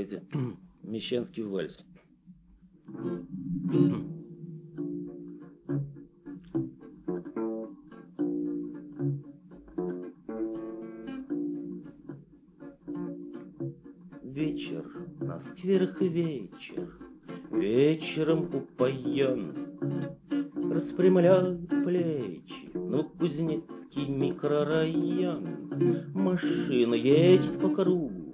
Давайте Мещанский вальс. Вечер, на скверах вечер, вечером упоен, распрямляют плечи, ну, Кузнецкий микрорайон. Машина едет по кругу,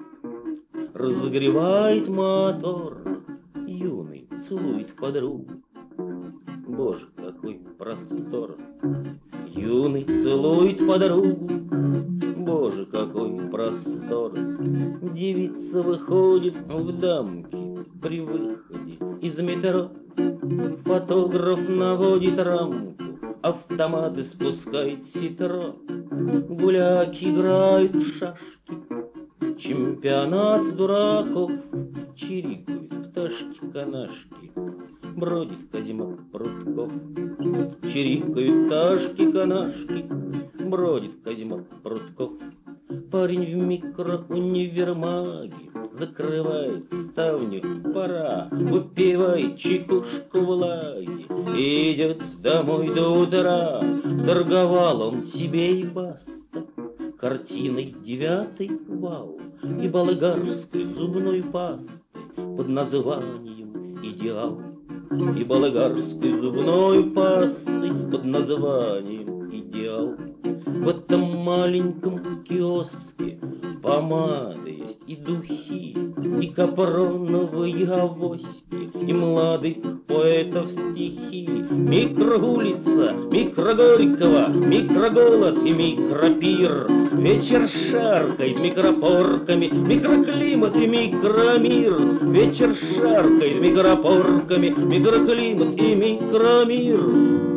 разогревает мотор, юный целует подругу. Боже, какой простор! Юный целует подругу, боже, какой простор! Девица выходит в дамки при выходе из метро. Фотограф наводит рамку, автоматы спускает ситро. Гуляки играют в шашки, чемпионат дураков. Чирикают пташки-канашки, бродит Козьма Прутков. Чирикают пташки-канашки, бродит Козьма Прутков. Парень в микроунивермаге закрывает ставню, пора, выпивает чекушку влаги, идет домой до утра. Торговал он себе и баста картиной «Девятый вал» и болгарской зубной пастой под названием «Идеал». И болгарской зубной пастой под названием «Идеал». В этом маленьком киоске помады есть и духи, и капроновые авоськи, и молодых поэтов стихи. Микроулица, микрогорького, микроголод и микропир. Вечер шаркает микропорками, микроклимат и микромир. Вечер шаркает микропорками, микроклимат и микромир.